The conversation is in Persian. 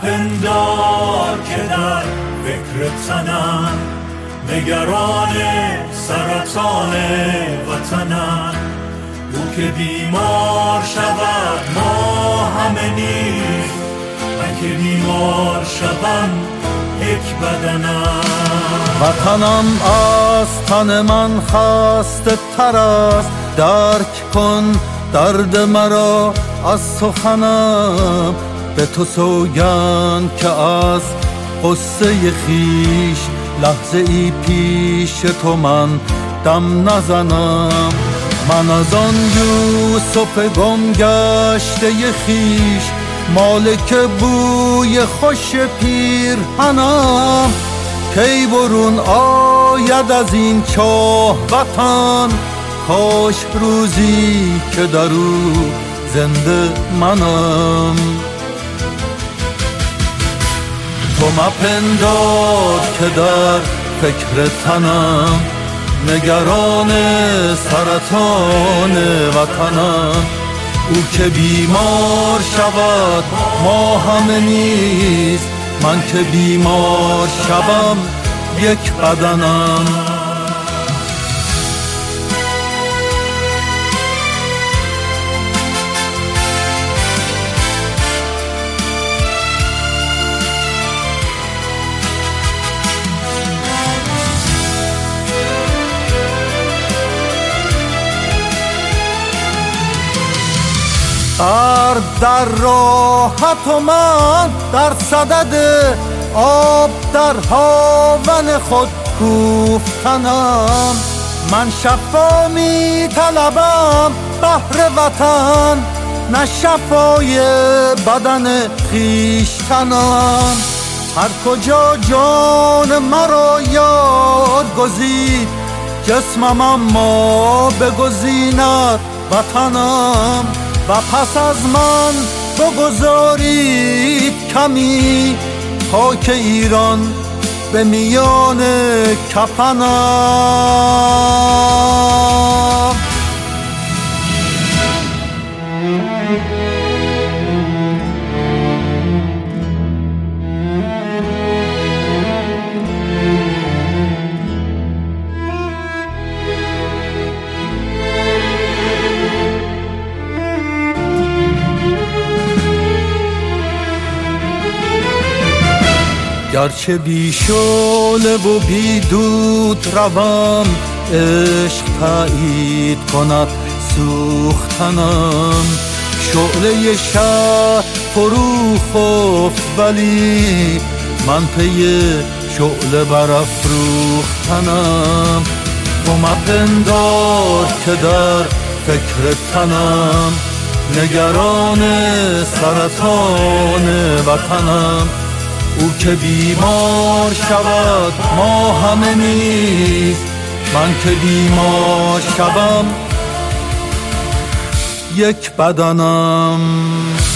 مپندار که در فکر تنم، نگران سرطان وطنم. او که بیمار شود ما همه نیز، من که بیمار شدم یک بدنم. وطنم از تن من خسته تر است، درک کن درد مرا از سخنم. به تو سوگند که از قصه خیش لحظه ای پیش تو من دم نزنم. من از آن یوسف گم گشته خیش، مالک بوی خوش پیرهنم. کی برون آید از این چاه وطن، کاش روزی که در او زنده منم. تو مپندار که در فکر تنم، نگران سرطان وطنم. او که بیمار شود ما همه نیز، من که بیمار شوم یک بدنم. غرق در راحت و من در صدد آب در هاون خود کوفتنم. من شفا می طلبم بهر وطن، نه شفای بدن خویشتنم. هر کجا جان مرا یاد گزید، جسمم اما بگزیند وطنم. و پس از من بگذارید کمی خاک ایران به میان کفنم. گرچه بی شعله و بی دود روم، عشق تأیید کند سوختنم. شعله شهر فرو خفت ولی من پی شعله برافروختنم. تو مپندار که در فکر تنم، نگران سرطان وطنم. او که بیمار شود ما همه نیز، من که بیمار شوم یک بدنم.